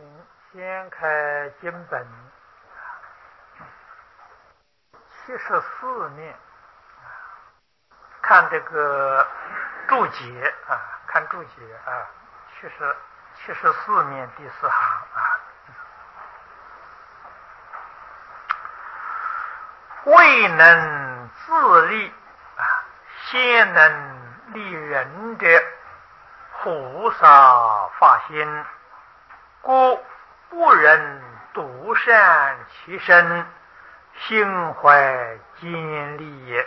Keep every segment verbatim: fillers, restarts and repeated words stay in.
请先开经本七十四面，看这个注解啊，看注解啊，七十七十四面第四行啊。未能自立啊，先能立人者，菩萨发心，故不忍独善其身，心怀坚立也。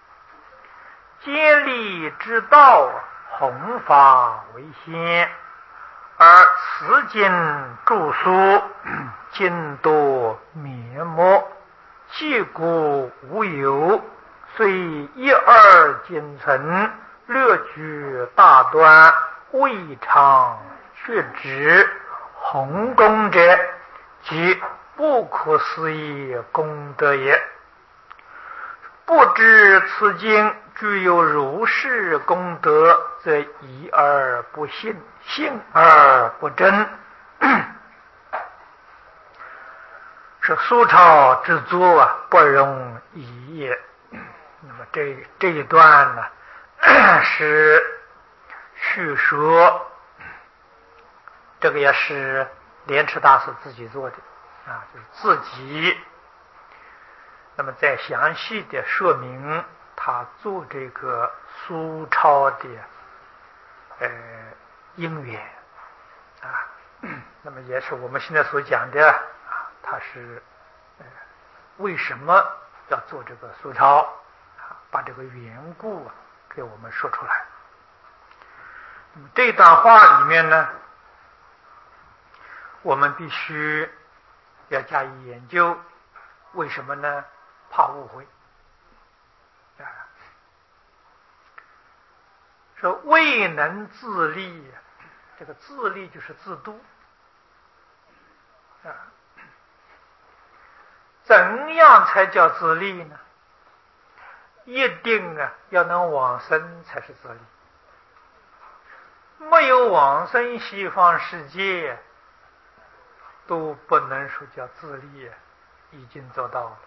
坚立之道，弘法为先，而此经著书，经多绵默，既古无有，虽一二经存，略举大端，未尝确知。弘功者，即不可思议功德也。不知此经具有如是功德，则疑而不信，信而不真。是苏超之作啊，不容疑也。那么这这一段呢，是叙说，这个也是莲池大师自己做的啊，就是自己。那么再详细的说明他做这个苏超的呃因缘啊，那么也是我们现在所讲的啊，他是呃为什么要做这个苏超啊，把这个缘故啊给我们说出来。那么这段话里面呢，我们必须要加以研究，为什么呢？怕误会啊！说未能自立，这个自立就是自度啊。怎样才叫自立呢？一定啊要能往生才是自立，没有往生西方世界都不能说叫自立，已经做到了。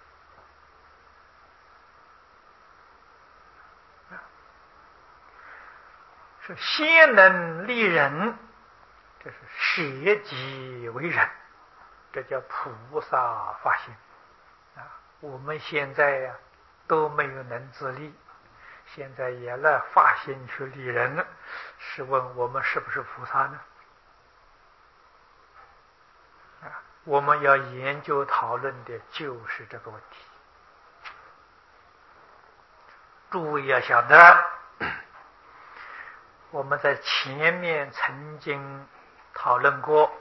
是先能立人，这是舍己为人，这叫菩萨发心啊。我们现在呀、啊、都没有能自立，现在也来发心去立人，试问我们是不是菩萨呢？啊，我们要研究讨论的就是这个问题。诸位要晓得，我们在前面曾经讨论过，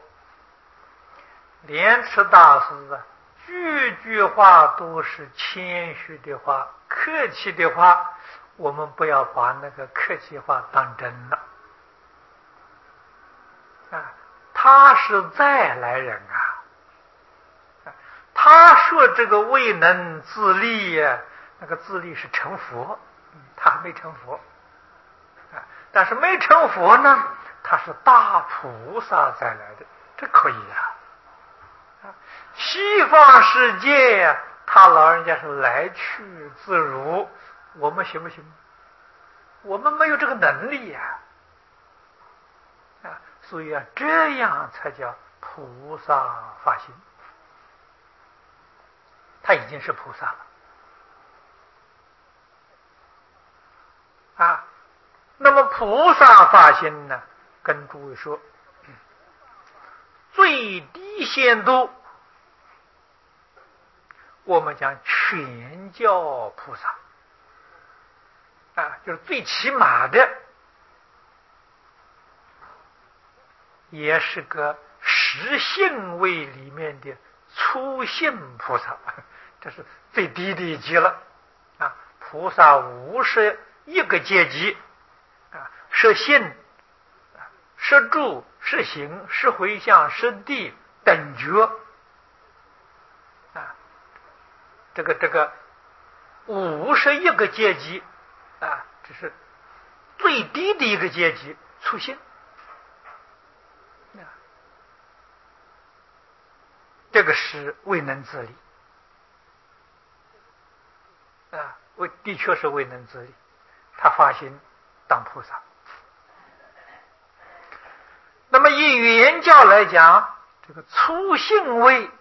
莲池大师啊，句句话都是谦虚的话，客气的话，我们不要把那个客气话当真了啊！他是再来人啊，他说这个未能自立呀，那个自立是成佛，他还没成佛。但是没成佛呢，他是大菩萨再来的，这可以啊。西方世界呀，他老人家是来去自如，我们行不行？我们没有这个能力呀、啊。啊，所以啊，这样才叫菩萨发心，他已经是菩萨了啊。那么菩萨发心呢，跟诸位说，最低限度我们讲全教菩萨啊，就是最起码的也是个实性位里面的初性菩萨，这是最低的一级了啊。菩萨五十一个阶级啊，摄性、摄住、摄行、摄回向、摄地等觉啊，这个这个五十一个阶级啊，这是最低的一个阶级，初性啊。 这个是未能自理啊，为的确是未能自理，他发心当菩萨。那么以原教来讲，这个初信位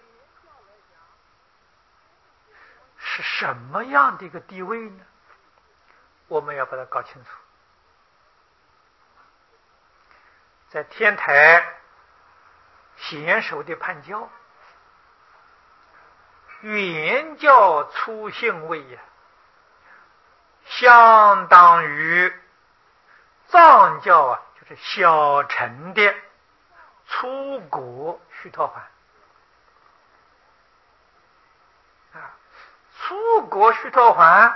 是什么样的一个地位呢？我们要把它搞清楚。在天台贤首的判教，原教初信位呀、啊，相当于藏教啊，就是小乘的出国须陀洹啊。出国须陀洹，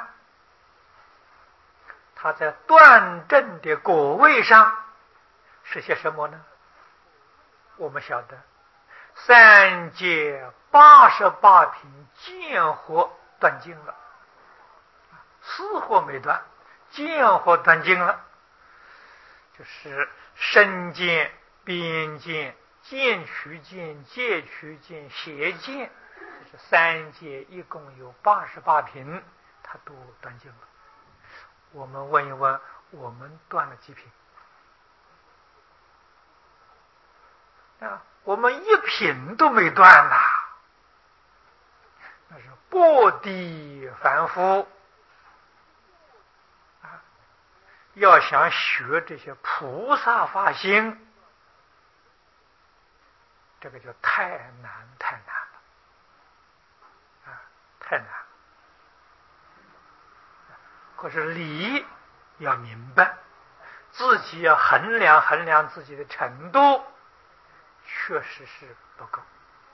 他在断正的果位上是些什么呢？我们晓得，三界八十八品见惑断尽了，死惑没断，见惑断尽了，就是身见、边见、见取见、戒取见、邪见，这是三界一共有八十八品，它都断尽了。我们问一问，我们断了几品？啊，我们一品都没断呐！那是薄地凡夫啊，要想学这些菩萨法心，这个就太难太难了啊，太难了。可是理要明白，自己要衡量衡量自己的程度，确实是不够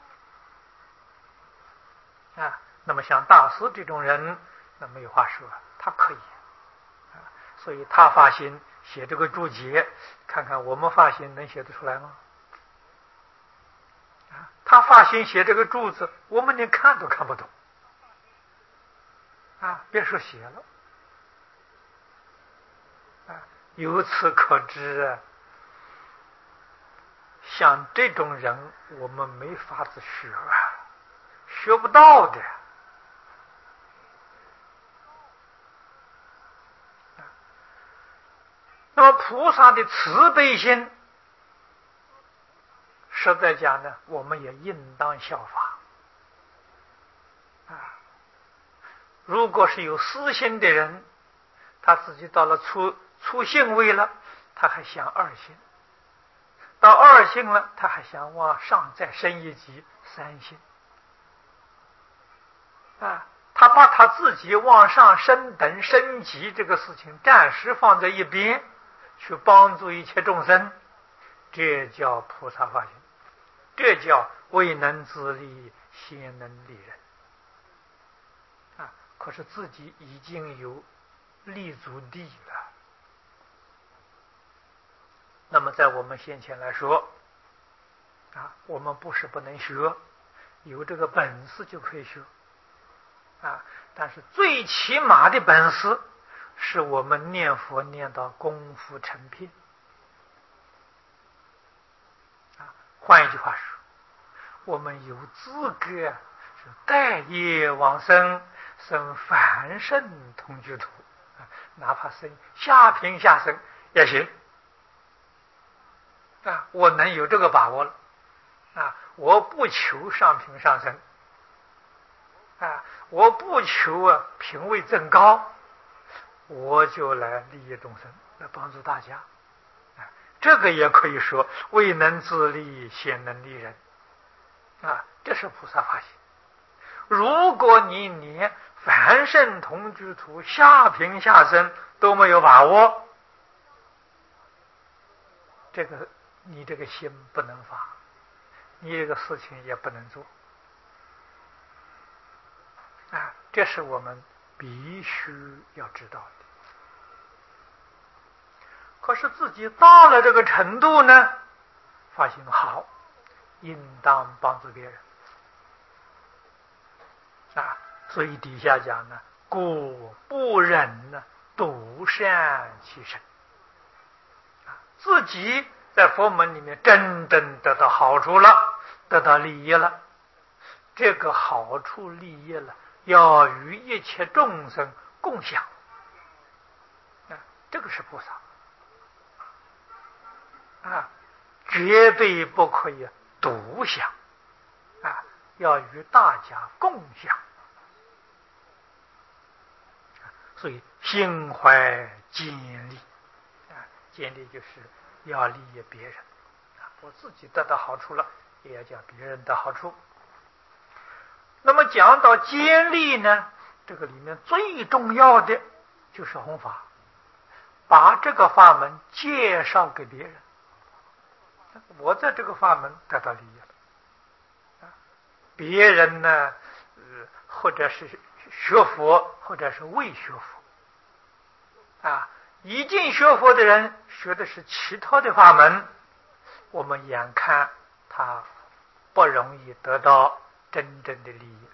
啊。那么像大师这种人，那没有话说，他可以啊。所以他发心写这个注解，看看我们发心能写得出来吗？啊，他发心写这个注字，我们连看都看不懂啊，别说写了啊。由此可知啊，像这种人，我们没法子学啊，学不到的。那么菩萨的慈悲心，实在讲呢，我们也应当效法啊。如果是有私心的人，他自己到了初初信位了，他还想二信。到二性了，他还想往上再升一级三性啊，他把他自己往上升等升级这个事情暂时放在一边，去帮助一切众生，这叫菩萨法心，这叫未能自立先能利人啊。可是自己已经有立足地了。那么在我们先前来说啊，我们不是不能学，有这个本事就可以学啊。但是最起码的本事是我们念佛念到功夫成片啊。换一句话说，我们有资格是带业往生，生凡圣同居土啊，哪怕生下品下生也行啊。我能有这个把握了啊！我不求上品上升啊，我不求啊品位增高，我就来利益众生，来帮助大家啊。这个也可以说未能自立先能利人啊，这是菩萨法心。如果你连凡圣同居土下品下生都没有把握，这个你这个心不能发，你这个事情也不能做啊，这是我们必须要知道的。可是自己到了这个程度呢，发现好，应当帮助别人啊。所以底下讲呢，故不忍呢独善其身啊，自己在佛门里面真正得到好处了，得到利益了， 这个好处利益了，要与一切众生共享。啊，这个是菩萨啊，绝对不可以独享啊，要与大家共享。所以心怀坚利啊，坚利就是要利益别人啊，我自己得到好处了，也要叫别人得好处。那么讲到坚利呢，这个里面最重要的就是弘法，把这个法门介绍给别人。我在这个法门得到利益了，别人呢，呃，或者是学佛，或者是未学佛，啊，已经学佛的人学的是其他的法门，我们眼看他不容易得到真正的利益。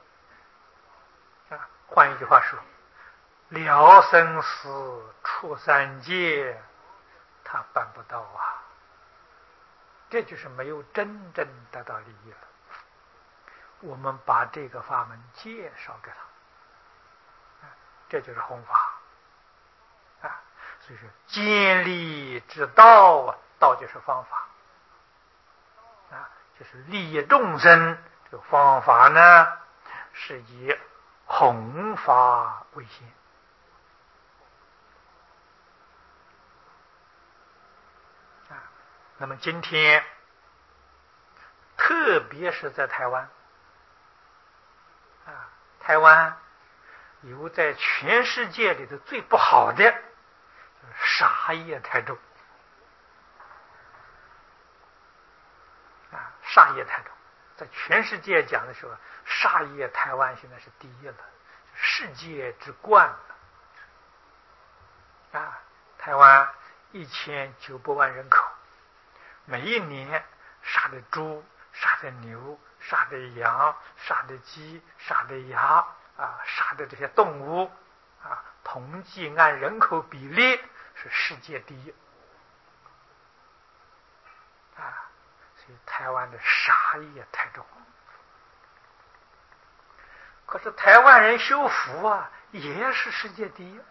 啊，换一句话说，了生死出三界，他办不到啊。这就是没有真正得到利益了。我们把这个法门介绍给他，这就是弘法啊。所以说，坚利之道啊，道就是方法啊，就是利益众生。这个方法呢，是以弘法为先。啊，那么今天，特别是在台湾。啊，台湾有在全世界里的最不好的，就是杀业太重。啊，杀业太重，在全世界讲的时候，杀业台湾现在是第一了，世界之冠了。啊，台湾一千九百万人口，每一年杀的猪、杀的牛、杀的羊、杀的鸡、杀的鸭啊，杀的这些动物啊，统计按人口比例是世界第一啊，所以台湾的杀业太重。可是台湾人修福啊，也是世界第一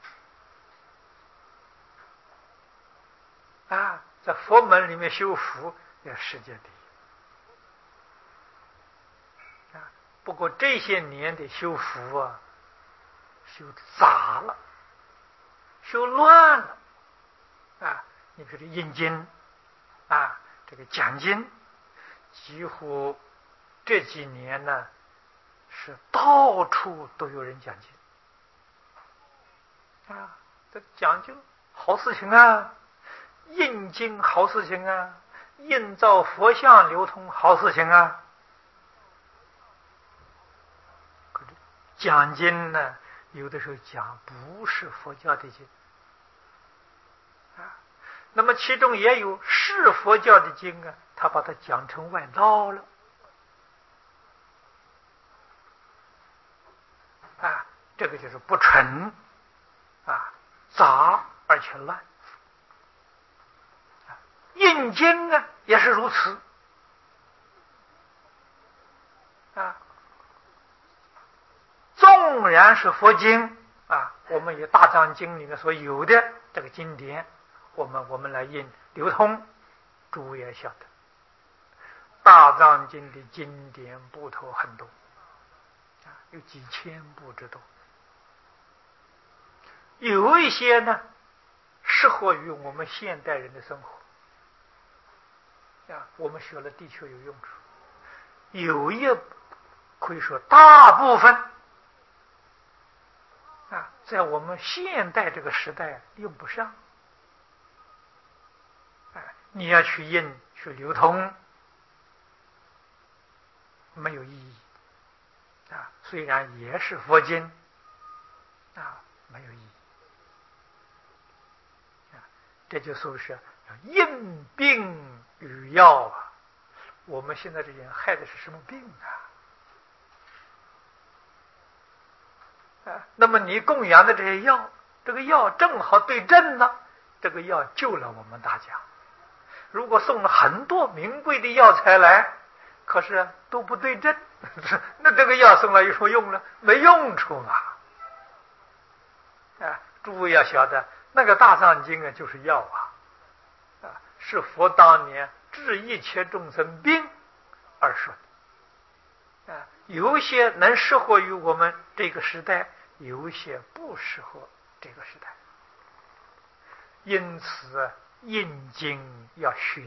啊，在佛门里面修福也世界第一啊。不过这些年的修福啊，修杂了，修乱了啊。你比如印经啊，这个讲经，几乎这几年呢，是到处都有人讲经啊。这讲经好事情啊，印经好事情啊，印造佛像流通好事情啊。讲经呢，有的时候讲不是佛教的经啊，那么其中也有是佛教的经啊，他把它讲成外道了啊，这个就是不纯啊，杂而且乱。啊，印经啊也是如此啊。纵然是佛经啊，我们以大藏经里面所有的这个经典，我们我们来印流通，诸位也晓得，大藏经的经典部头很多啊，有几千部之多。有一些呢，适合于我们现代人的生活啊，我们学了的确有用处。有一可以说大部分啊，在我们现代这个时代用不上，啊，你要去印去流通，没有意义啊。虽然也是佛经啊，没有意义啊。这就说是因病与药啊。我们现在这些人害的是什么病啊？啊，那么你供养的这些药，这个药正好对症呢，这个药救了我们大家。如果送了很多名贵的药材来， 可是都不对症，那这个药送来有什么用呢？没用处嘛！啊，诸位要晓得，那个大藏经啊，就是药啊，啊，是佛当年治一切众生病而说的。啊，有些能适合于我们这个时代，有些不适合这个时代。因此，印经要选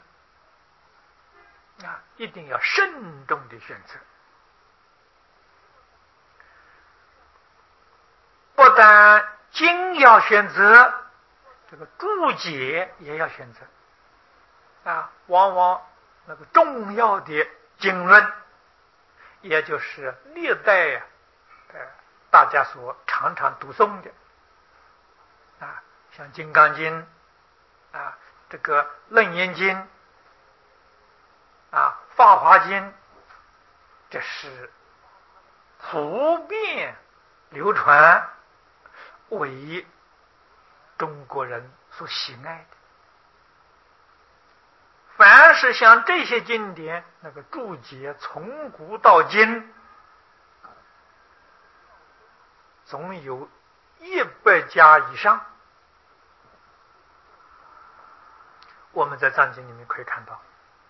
择，啊，一定要慎重的选择。不但经要选择，这个注解也要选择。啊，往往那个重要的经论，也就是历代呀、啊，呃，大家所常常读诵的，啊，像《金刚经》啊，这个《楞严经》啊，《法华经》，这是普遍流传，为中国人所喜爱的。凡是像这些经典，那个注解从古到今，总有一百家以上。我们在藏经里面可以看到，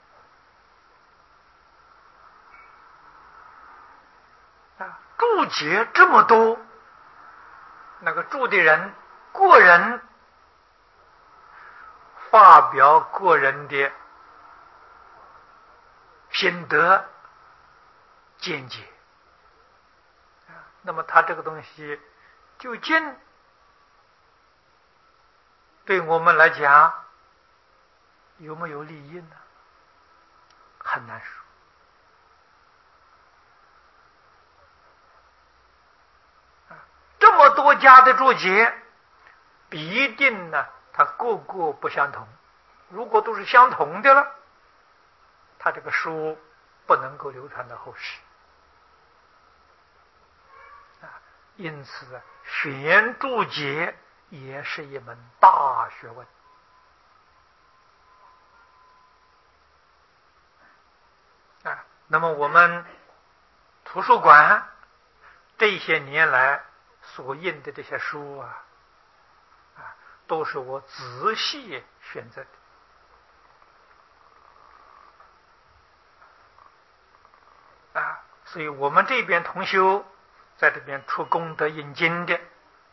啊，注解这么多，那个注的人个人发表个人的心得见解，那么他这个东西究竟对我们来讲有没有利益呢？很难说。这么多家的注解，必定呢，它个个不相同。如果都是相同的了，他这个书不能够流传到后世。啊，因此选注解也是一门大学问。啊，那么我们图书馆这些年来所印的这些书啊，啊，都是我仔细选择的。啊，所以我们这边同修在这边出功德印经的，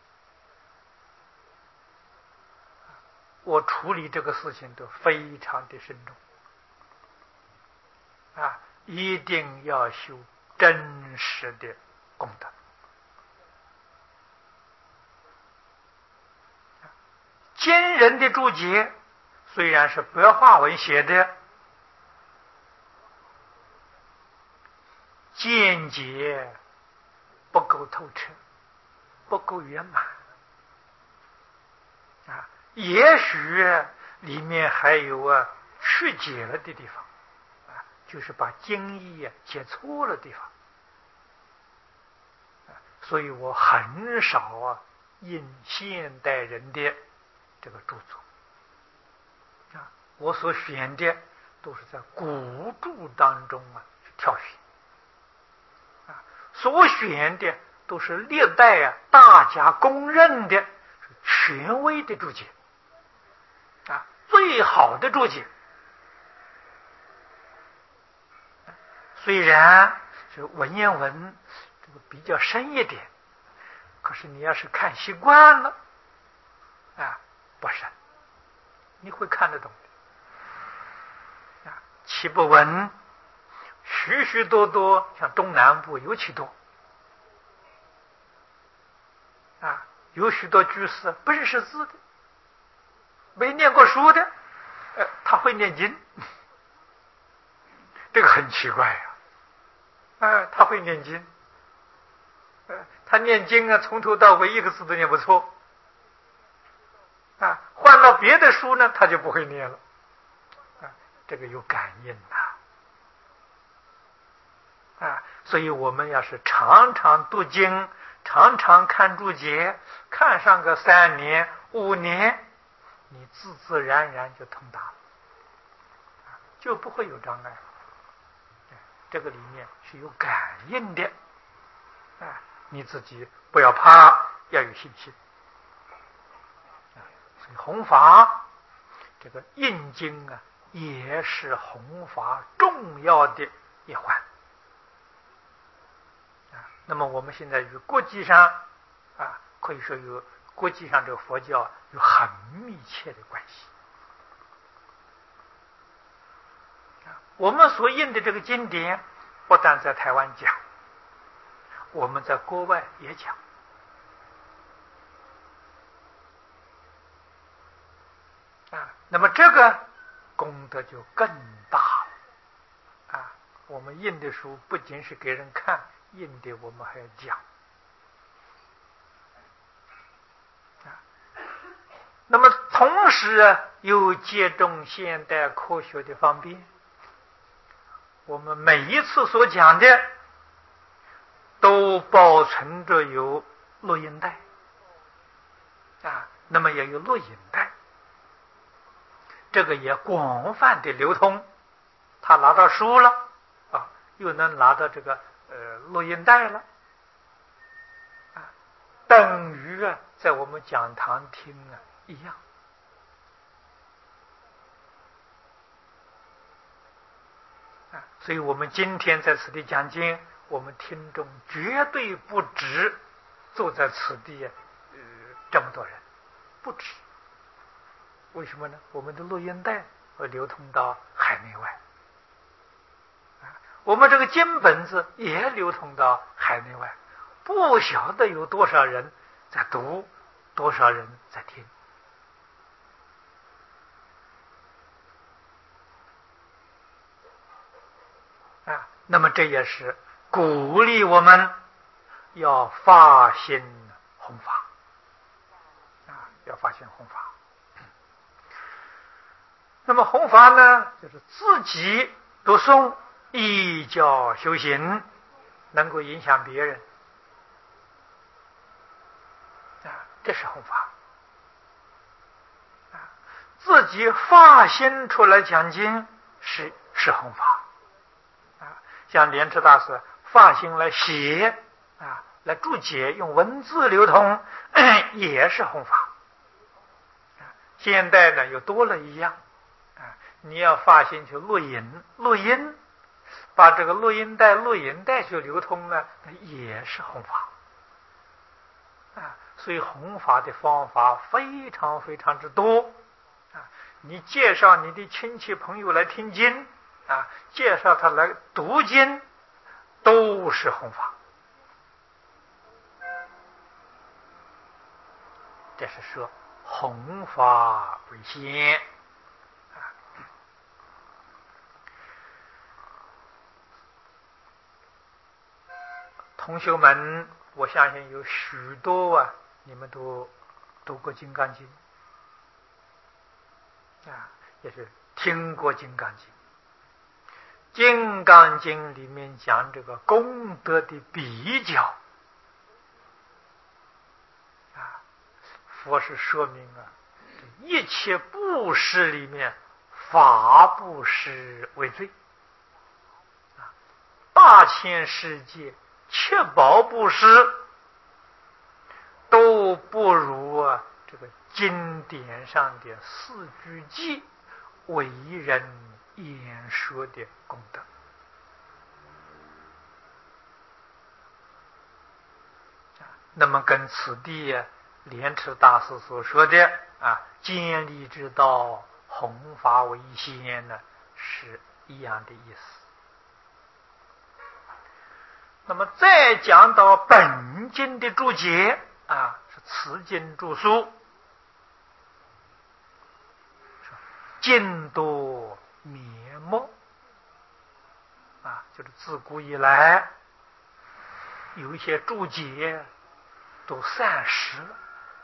我处理这个事情都非常的慎重。啊，一定要修真实的功德。今人的注解虽然是白话文写的，见解不够透彻，不够圆满啊，也许里面还有啊曲解了的地方啊，就是把经义啊解错了地方啊，所以我很少啊印现代人的这个著作啊，我所选的都是在古著当中啊挑选。所选的都是历代啊大家公认的权威的注解啊，最好的注解。虽然这文言文这个比较深一点，可是你要是看习惯了啊，不深，你会看得懂的啊。其不文许许多多，像东南部尤其多啊，有许多居士不认识字的，没念过书的，呃，他会念经，这个很奇怪呀、啊，啊，他会念经，呃，他念经啊，从头到尾一个字都念不错，啊，换到别的书呢，他就不会念了，啊，这个有感应呐。啊，所以我们要是常常读经，常常看注解，看上个三年五年，你自自然然就通达了，就不会有障碍。 这个里面是有感应的啊，你自己不要怕，要有信心啊。所以弘法这个印经啊，也是弘法重要的一环啊。那么我们现在与国际上啊，可以说有国际上这个佛教有很密切的关系啊。我们所印的这个经典，不但在台湾讲，我们在国外也讲啊。那么这个功德就更大了啊。我们印的书不仅是给人看，印的我们还要讲啊。那么同时啊，又借重现代科学的方便，我们每一次所讲的都保存着有录音带啊，那么也有录影带，这个也广泛的流通。他拿到书了啊，又能拿到这个呃录音带了啊，等于啊在我们讲堂听啊一样啊。所以我们今天在此地讲经，我们听众绝对不止坐在此地呃这么多人，不止。为什么呢？我们的录音带会流通到海内外啊，我们这个经本子也流通到海内外，不晓得有多少人在读，多少人在听啊。那么这也是鼓励我们要发心弘法啊，要发心弘法。那么弘法呢，就是自己读诵依教修行，能够影响别人啊，这是弘法啊。自己发心出来讲经是是弘法啊。像莲池大师发心来写啊，来注解，用文字流通，也是弘法啊。现代呢又多了一样啊，你要发心去录音，录音，把这个录音带、录影带去流通呢，也是弘法啊。所以弘法的方法非常非常之多啊。你介绍你的亲戚朋友来听经啊，介绍他来读经，都是弘法。这是说弘法为先。同学们，我相信有许多啊，你们都读过《金刚经》啊，也是听过《金刚经》。《金刚经》里面讲这个功德的比较啊，佛是说明啊，一切布施里面，法布施为最啊，大千世界七宝布施都不如啊这个经典上的四句偈为人演说的功德那么跟此地啊莲池大师所说的啊建立之道，弘法为先呢，是一样的意思。那么再讲到本经的注解啊，是此经注疏，经多灭没啊，就是自古以来有一些注解都散失了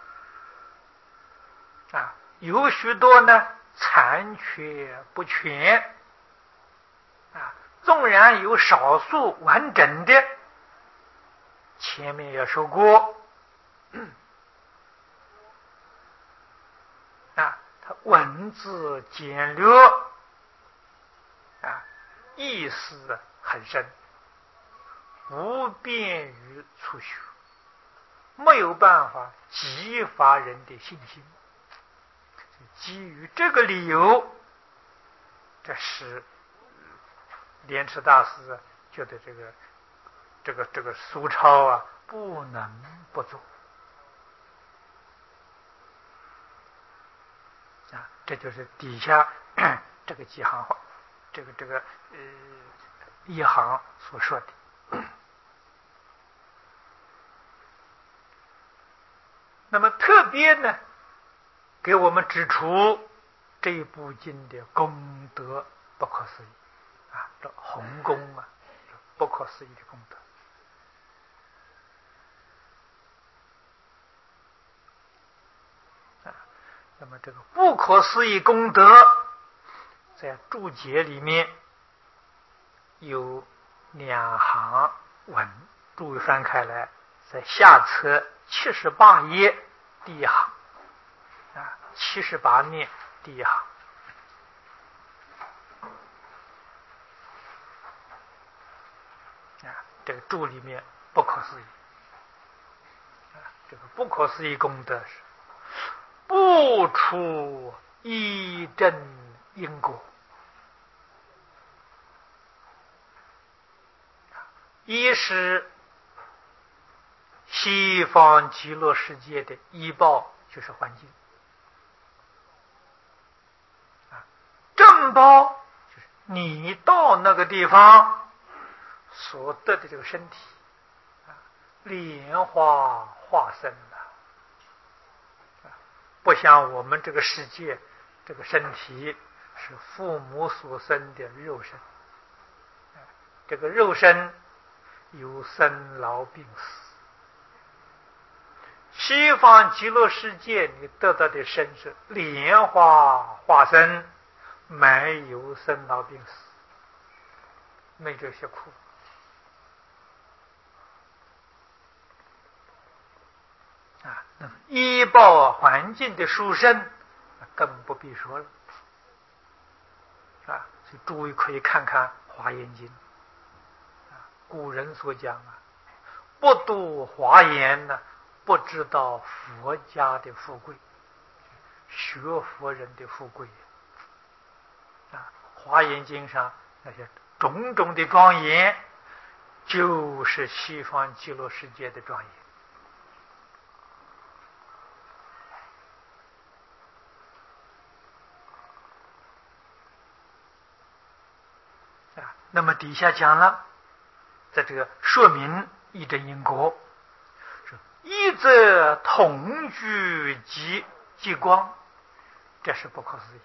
啊，有许多呢残缺不全啊，纵然有少数完整的，前面也说过啊，它文字简略啊，意思很深，不便于促学，没有办法激发人的信心。基于这个理由，这使莲池大师觉得这个这个这个苏超啊不能不做啊，这就是底下这个几行话，这个这个呃一行所说的。那么特别呢，给我们指出这一部经的功德不可思议啊，这宏功啊，不可思议的功德啊。那么这个不可思议功德，在注解里面有两行文，注意翻开来，在下册七十八页第一行啊，七十八面第一行啊，这个注里面不可思议啊，这个不可思议功德是不出一真因果。一是西方极乐世界的依报，就是环境啊，正报就是你到那个地方所得的这个身体啊，莲花化身了啊，不像我们这个世界，这个身体是父母所生的肉身啊，这个肉身有生老病死。西方极乐世界你得到的身是莲花化身，没有生老病死，没这些苦啊。那么依报环境的殊胜更不必说了啊。所以诸位可以看看《华严经》啊，古人所讲啊，不读华严呢，不知道佛家的富贵，学佛人的富贵啊。华严经上那些种种的庄严，就是西方极乐世界的庄严啊。那么底下讲了，在这个说明一真因果，一则同居即即光，这是不可思议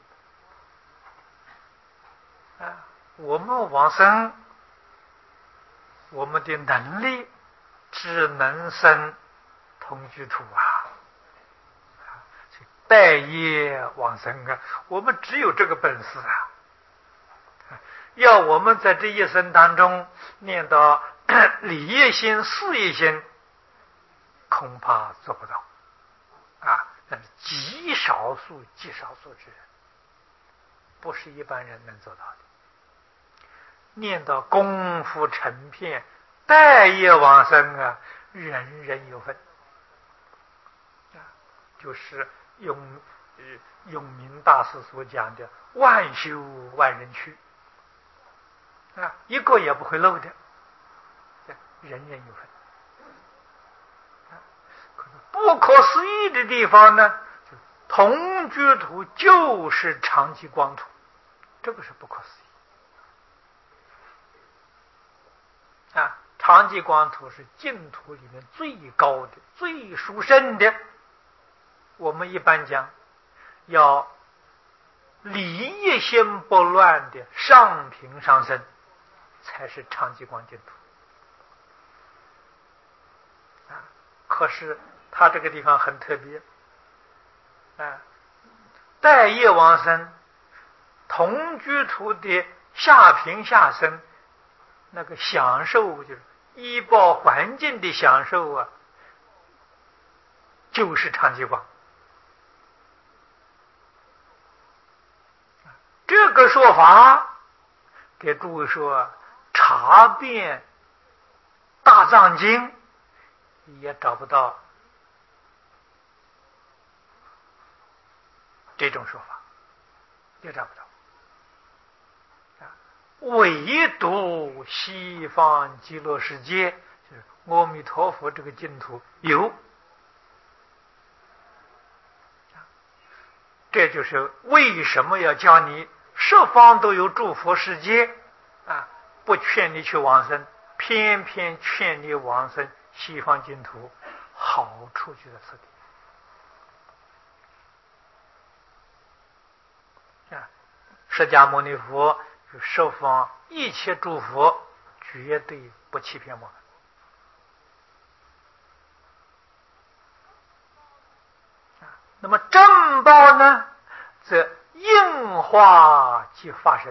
啊！我们往生，我们的能力只能生同居土啊，待业往生啊，我们只有这个本事啊！要我们在这一生当中念到理业心、事业心，恐怕做不到啊！那是极少数、极少数之人，不是一般人能做到的。念到功夫成片、待业往生啊，人人有份啊，就是永呃永明大师所讲的“万修万人去”啊，一个也不会漏的，人人有份。不可思议的地方呢，同居土就是长期光土，这个是不可思议啊！长期光土是净土里面最高的、最殊胜的。我们一般讲，要理业心不乱的上品上升，才是长期光净土啊。可是他这个地方很特别啊，待业往生同居土的下品下生，那个享受就是依报环境的享受啊，就是长期光。这个说法给诸位说， 查遍大藏经，也找不到这种说法，也找不到。唯独西方极乐世界，就是阿弥陀佛这个净土有。这就是为什么要教你十方都有诸佛世界啊，不劝你去往生，偏偏劝你往生西方净土，好处就在此地啊。释迦牟尼佛十方一切诸佛绝对不欺骗我们。那么正报呢，则应化即发生。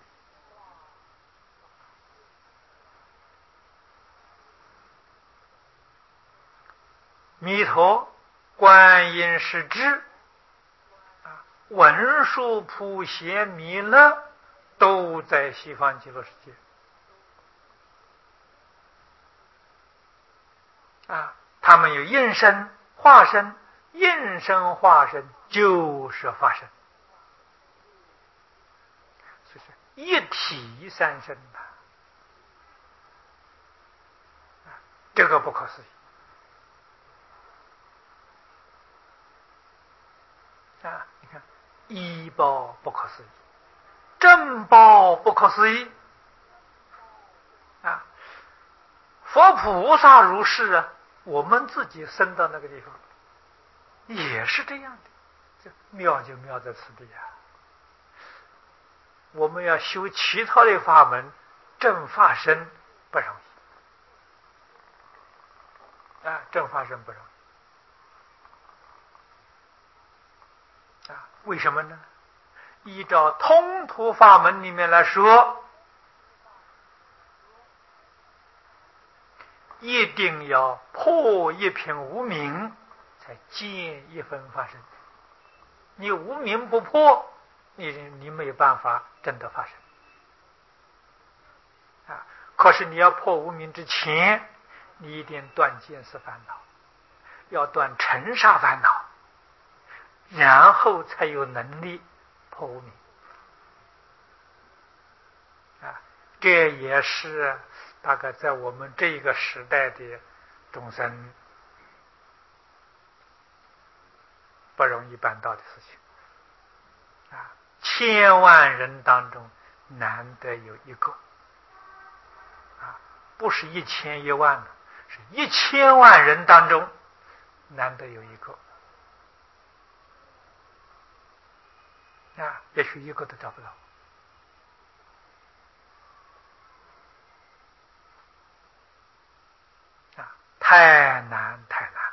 弥陀、观音、是智、文殊、普贤、弥勒，都在西方极乐世界啊。他们有应身、化身。应身化身就是法身，所以说一体三身呐、啊，这个不可思议啊！你看，一报不可思议，正报不可思议啊！佛菩萨如是啊，我们自己升到那个地方。也是这样的，这妙就妙在此地啊！我们要修其他的法门，正法身不容易啊！正法身不容易啊！为什么呢？依照通途法门里面来说，一定要破一品无明，才见一分发生。你无明不破，你你没有办法真的发生啊！可是你要破无明之前，你一定断见思烦恼，要断尘沙烦恼，然后才有能力破无明啊！这也是大概在我们这个时代的众生不容易办到的事情啊！千万人当中难得有一个啊，不是一千一万，是一千万人当中难得有一个啊，也许一个都找不到啊，太难太难。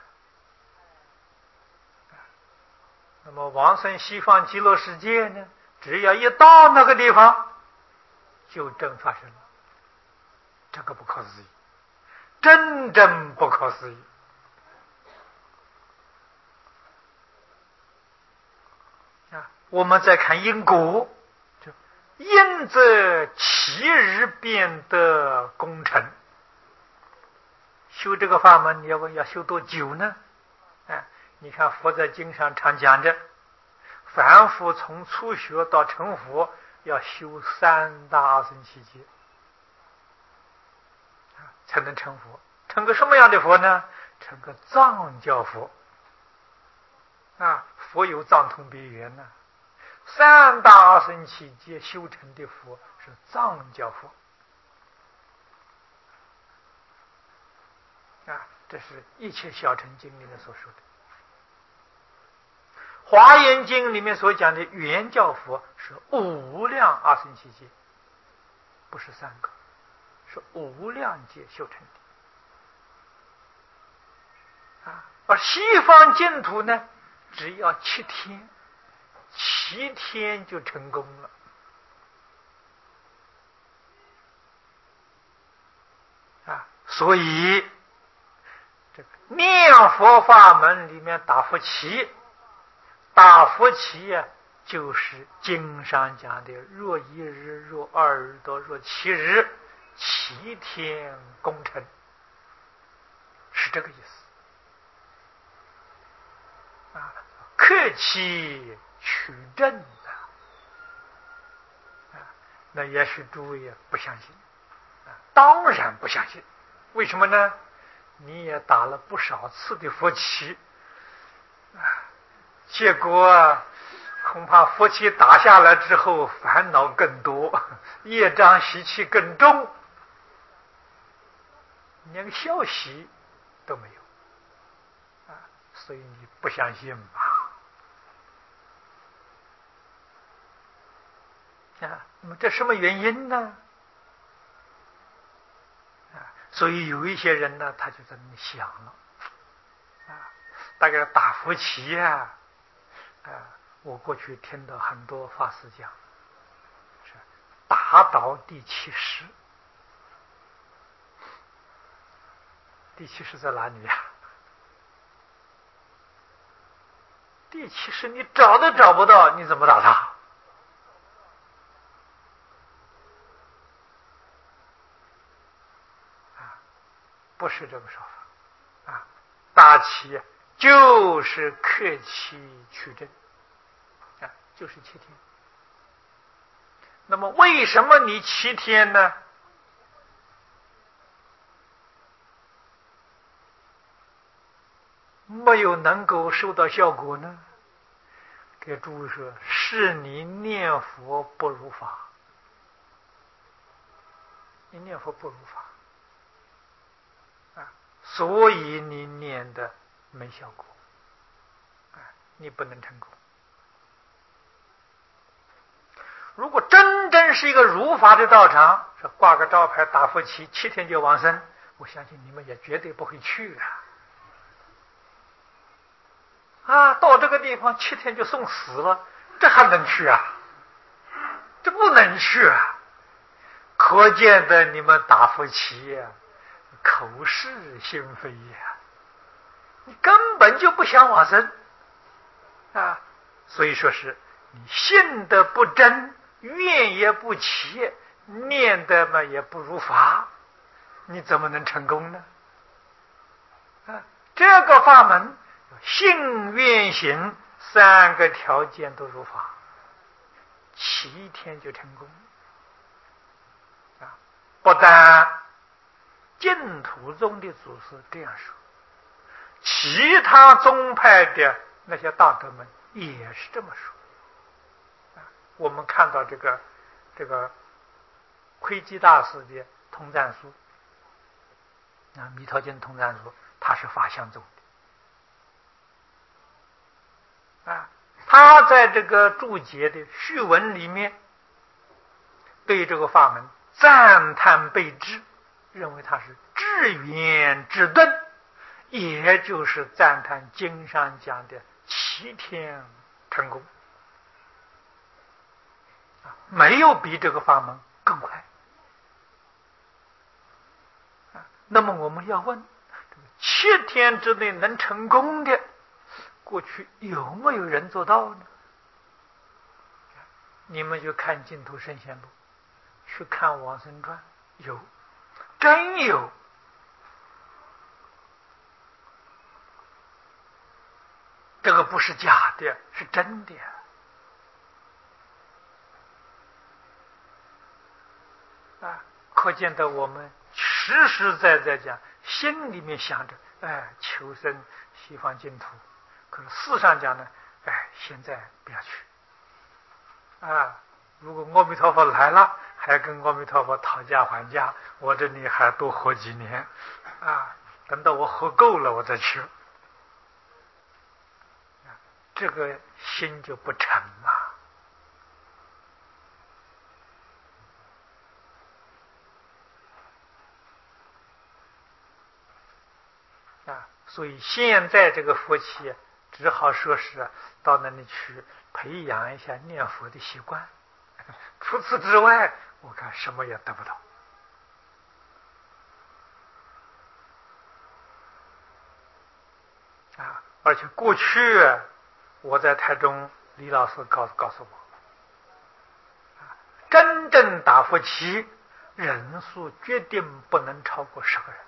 那么往生西方极乐世界呢，只要一到那个地方就真发生了，这个不可思议，真正不可思议啊！我们再看因果，就因则七日便得功成。修这个法门，你要问要修多久呢？啊，你看佛在经上常讲着，凡夫从初学到成佛，要修三大阿僧祇劫才能成佛。成个什么样的佛呢？成个藏教佛啊！佛有藏通别圆呢、啊，三大阿僧祇劫修成的佛是藏教佛啊！这是一切小乘经里面所说的。华严经里面所讲的圆教佛是无量阿僧祇劫，不是三个，是无量劫修成的啊！而西方净土呢，只要七天，七天就成功了啊！所以这个念佛法门里面打佛七，打佛七呀、啊，就是经上讲的若一日、若二日到若七日， 齐天功臣，是这个意思啊。克期取证啊，啊，那也许诸位不相信啊，当然不相信。为什么呢？你也打了不少次的佛七啊，结果恐怕佛七打下来之后烦恼更多，业障习气更重，连个消息都没有啊，所以你不相信吧？啊，那么这什么原因呢？啊，所以有一些人呢，他就在那里想了，啊，大概打佛七呀，啊，我过去听到很多法师讲，是打倒第七识，第七识在哪里呀？第七识你找都找不到，你怎么打他？不是这个说法啊，大齐就是克期取证啊，就是七天。那么为什么你七天呢？没有能够收到效果呢？给诸位说，是你念佛不如法，你念佛不如法。所以你念的没效果，你不能成功。如果真正是一个如法的道场，是挂个招牌打佛七，七天就往生，我相信你们也绝对不会去啊！啊，到这个地方七天就送死了，这还能去啊？这不能去啊！可见的你们打佛七呀、啊，口是心非呀，你根本就不想往生啊！所以说是你信的不真，愿也不齐，念的嘛也不如法，你怎么能成功呢？啊，这个法门信愿行三个条件都如法，七天就成功啊！不但净土宗的祖师这样说，其他宗派的那些大德们也是这么说。我们看到这个这个窥基大师的通赞书啊，弥陀经通赞书，他是法相宗的啊，他在这个注解的序文里面，对这个法门赞叹备至，认为它是至圆至顿，也就是赞叹经上讲的七天成功啊，没有比这个法门更快啊。那么我们要问，七天之内能成功的，过去有没有人做到呢？你们就看净土圣贤录，去看往生传，有，真有。这个不是假的，是真的。啊，可见的我们实实在在讲，心里面想着，哎，求生西方净土。可是事上讲呢，哎，现在不要去。啊，如果阿弥陀佛来了，还跟阿弥陀佛讨价还价，我这里还多活几年，啊，等到我活够了，我再去。这个心就不成了。啊，所以现在这个佛期只好说是到那里去培养一下念佛的习惯，除此之外，我看什么也得不到。啊，而且过去我在台中，李老师告告诉我，真正打佛七人数决定不能超过十个人。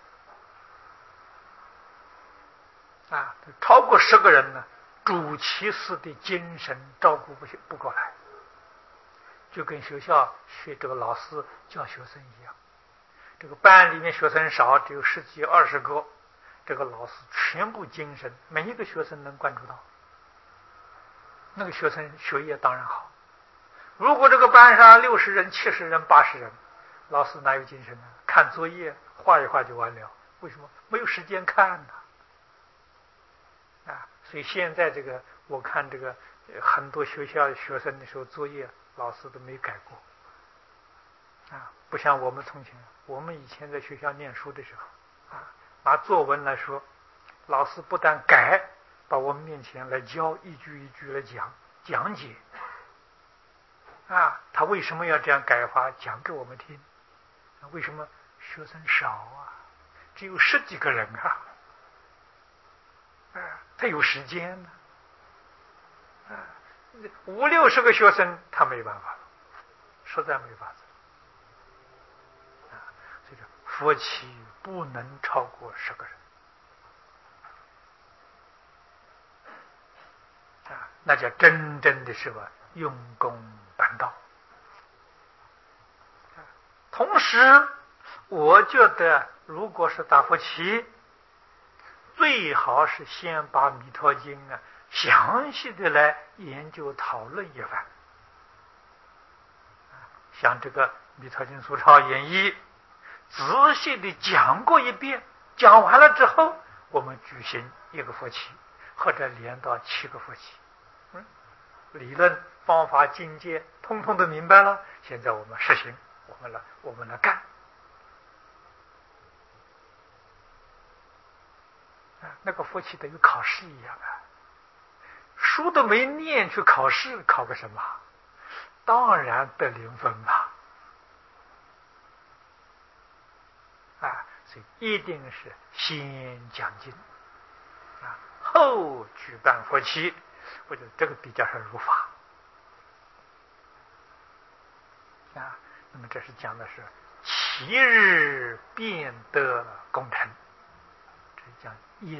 啊，超过十个人呢，主其事的精神照顾不不过来，就跟学校学这个老师教学生一样。这个班里面学生少，只有十几二十个，这个老师全部精神，每一个学生能关注到，那个学生学业当然好。如果这个班上六十人、七十人、八十人，老师哪有精神呢？看作业画一画就完了，为什么？没有时间看呢？啊，所以现在这个我看这个很多学校学生的时候作业，老师都没改过。啊，不像我们从前，我们以前在学校念书的时候，啊，拿作文来说，老师不但改，把我们面前来教，一句一句来讲讲解。啊，他为什么要这样改法讲给我们听？为什么学生少啊？只有十几个人啊！啊，他有时间呢。啊，五六十个学生他没办法了，实在没法子。啊，所以说佛起不能超过十个人。啊，那叫真正的是吧？用功办道。同时，我觉得，如果是打佛七，最好是先把《弥陀经》啊详细的来研究讨论一番。像这个《弥陀经疏钞演义》，仔细的讲过一遍，讲完了之后，我们举行一个佛七，或者连到七个佛七。嗯，理论、方法、境界，通通都明白了。现在我们实行。我们来，我们来干。啊，那个佛七等于考试一样啊，书都没念去考试，考个什么？当然得零分嘛。啊，所以一定是先讲经，啊，后举办佛七，我觉得这个比较是如法。啊。那么这是讲的是七日便得功成，这叫因。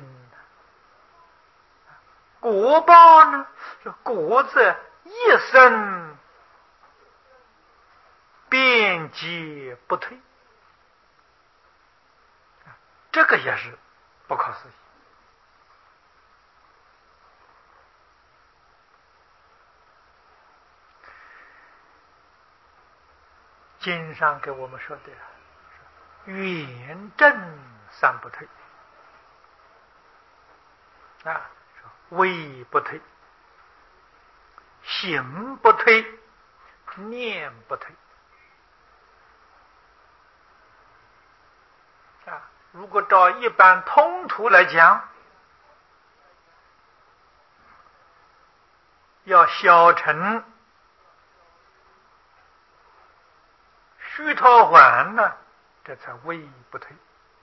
果报呢，是果子一生遍及不退，这个也是不可思议。经上给我们说的远正三不退啊，位不退，行不退，念不退啊。如果照一般通途来讲，要小乘须陀洹呢，这才位不退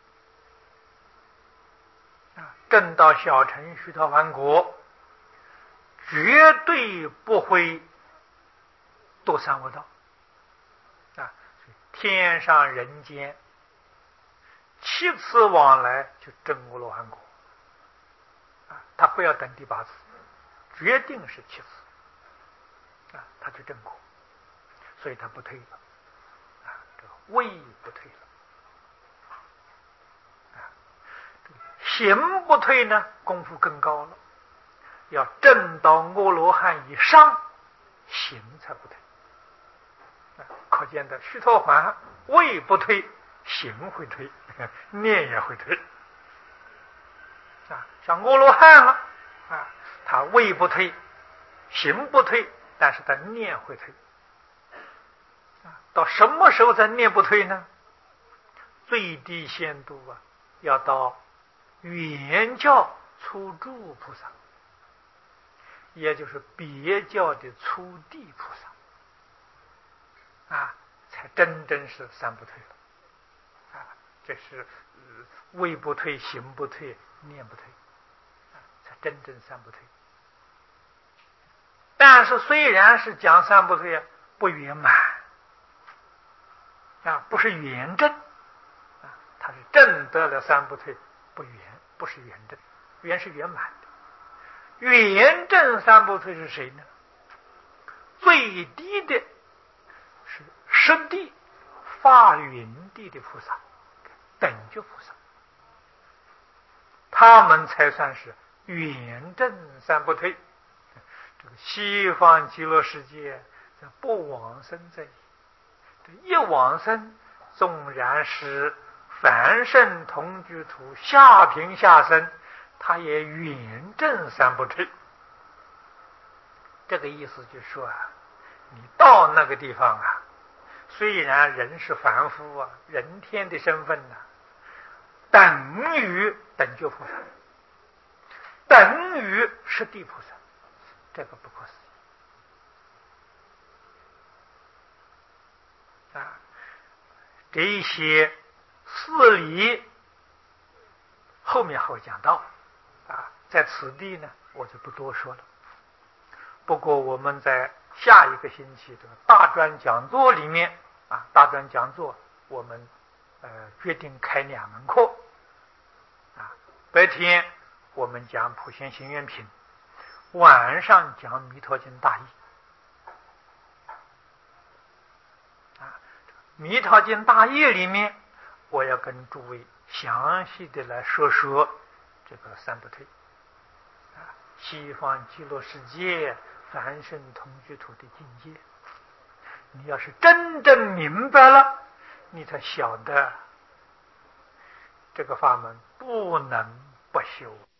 啊。正到小乘须陀洹国，绝对不会堕三恶道啊。天上人间七次往来就证阿罗汉果啊，他不要等第八次，决定是七次啊，他就证果，所以他不退了。位不退了啊，行不退呢，功夫更高了，要证到阿罗汉以上，行才不退啊。可见的须陀洹位不退，行会退，念也会退啊。像阿罗汉了啊，他位不退，行不退，但是他念会退。到什么时候才念不退呢？最低限度啊，要到原教初住菩萨，也就是别教的初地菩萨啊，才真正是三不退了啊。这是、呃、位不退，行不退，念不退啊，才真正三不退。但是虽然是讲三不退，不圆满啊，不是圆证啊，他是证得了三不退，不圆，不是圆证，圆是圆满的。圆证三不退是谁呢？最低的是实地发云地的菩萨，等觉菩萨，他们才算是圆证三不退。这个西方极乐世界这不往生者，这一往生，纵然是凡圣同居土下品下生，他也圆证三不退。这个意思就是说啊，你到那个地方啊，虽然人是凡夫啊，人天的身份呢、啊，等于等觉菩萨，等于实地菩萨，这个不可思议啊！这一些事理后面还会讲到啊，在此地呢，我就不多说了。不过我们在下一个星期的大专讲座里面啊，大专讲座我们呃决定开两门课啊，白天我们讲普贤行愿品，晚上讲弥陀经大义啊。弥陀经大义里面，我要跟诸位详细的来说说这个三不退啊，西方极乐世界凡圣同居土的境界。你要是真正明白了，你才晓得这个法门不能不修。